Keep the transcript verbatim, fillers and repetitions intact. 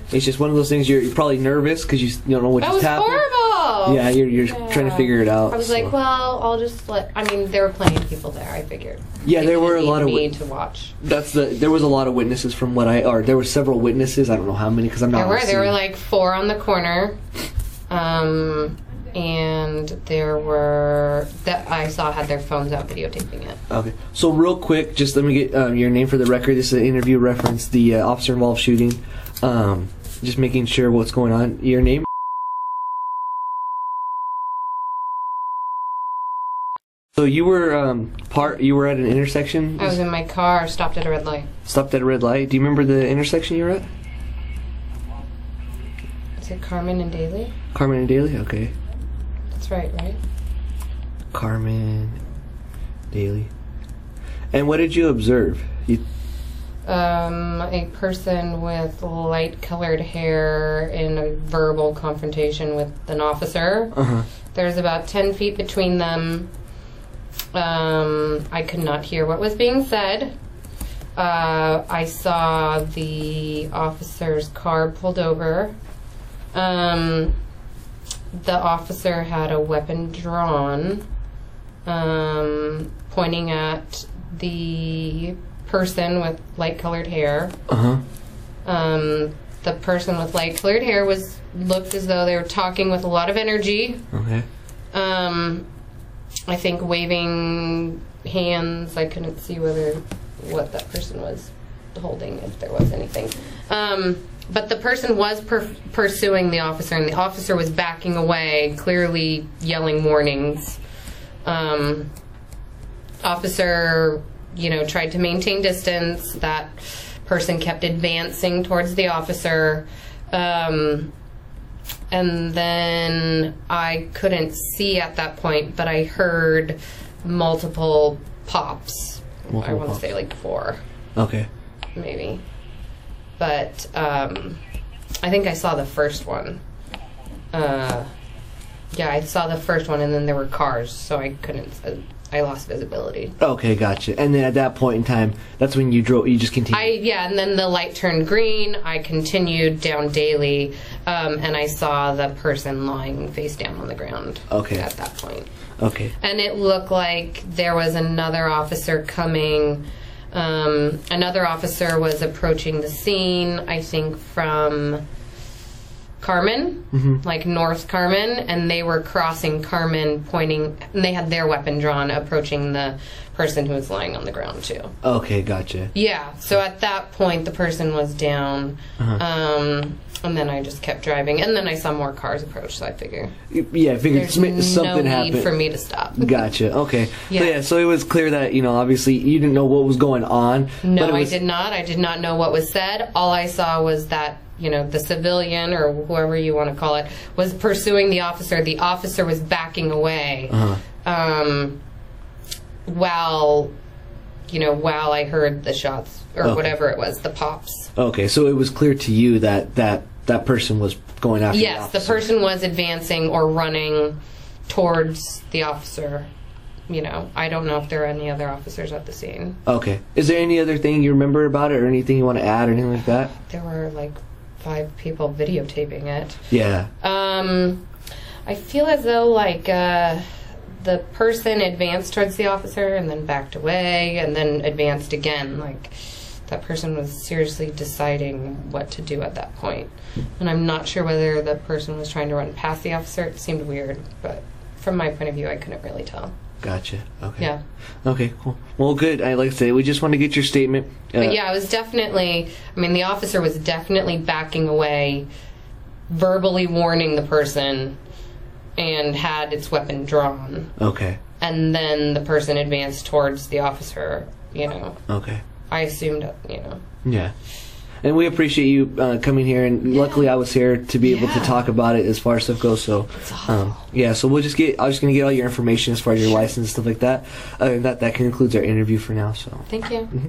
It's just one of those things. You're, you're probably nervous because you, you don't know what that just happened. That was horrible. Yeah, you're, you're yeah. trying to figure it out. I was so. like, well, I'll just let. I mean, there were plenty of people there. I figured. Yeah, they there were a lot of me to watch. That's the. There was a lot of witnesses from what I. Or there were several witnesses. I don't know how many because I'm not. There were. There were like four on the corner. Um. And there were that I saw had their phones out videotaping it. Okay, so real quick, just let me get um, your name for the record. This is an interview reference the uh, officer involved shooting. Um, just making sure what's going on. Your name. So you were um, part. You were at an intersection. I was in my car, stopped at a red light. Stopped at a red light. Do you remember the intersection you were at? Is it Carmen and Daly? Carmen and Daly. Okay. That's right, right? Carmen, Daly. And what did you observe? You um, a person with light-colored hair in a verbal confrontation with an officer. Uh-huh. There's about ten feet between them. Um, I could not hear what was being said. Uh, I saw the officer's car pulled over. Um... The officer had a weapon drawn, um, pointing at the person with light-colored hair. Uh-huh. Um, the person with light-colored hair was looked as though they were talking with a lot of energy. Okay. Um, I think waving hands. I couldn't see whether what that person was holding, if there was anything. Um, But the person was per pursuing the officer, and the officer was backing away, clearly yelling warnings. Um, officer, you know, tried to maintain distance. That person kept advancing towards the officer. Um, and then I couldn't see at that point, but I heard multiple pops. Multiple I want to say like four. Okay. Maybe. But um, I think I saw the first one. Uh, yeah, I saw the first one, and then there were cars, so I couldn't. Uh, I lost visibility. Okay, gotcha. And then at that point in time, that's when you drove. You just continued. I yeah, and then the light turned green. I continued down Daly, um, and I saw the person lying face down on the ground. Okay. At that point. Okay. And it looked like there was another officer coming. Um, another officer was approaching the scene, I think from Carmen, mm-hmm. like North Carmen, and they were crossing Carmen, pointing, and they had their weapon drawn, approaching the person who was lying on the ground too. Okay, gotcha. Yeah, so at that point the person was down, uh-huh. um, and then I just kept driving, and then I saw more cars approach, so I figure yeah, I figured there's something no happened need for me to stop. Gotcha. Okay. Yeah. So, yeah. So it was clear that you know, obviously, you didn't know what was going on. No, but it was I did not. I did not know what was said. All I saw was that you know the civilian or whoever you want to call it was pursuing the officer. The officer was backing away, uh-huh. um, while you know while I heard the shots or okay. whatever it was, the pops. Okay, so it was clear to you that that that person was going after yes, the the person was advancing or running towards the officer. You know, I don't know if there are any other officers at the scene. Okay. Is there any other thing you remember about it or anything you want to add or anything like that? There were like five people videotaping it. Yeah. Um, I feel as though like uh, the person advanced towards the officer and then backed away and then advanced again. Like that person was seriously deciding what to do at that point. And I'm not sure whether the person was trying to run past the officer. It seemed weird, but from my point of view, I couldn't really tell. Gotcha. Okay. Yeah. Okay, cool. Well, good. I like to say, we just want to get your statement. Uh, But yeah, it was definitely, I mean, the officer was definitely backing away, verbally warning the person, and had its weapon drawn. Okay. And then the person advanced towards the officer, you know. Okay. I assumed, you know. Yeah. And we appreciate you uh, coming here, and yeah. luckily I was here to be able yeah. to talk about it as far as stuff goes. So, um, yeah. So we'll just get. I'm just gonna get all your information as far as your license and stuff like that. Other than that, that concludes our interview for now. So. Thank you. Mm-hmm.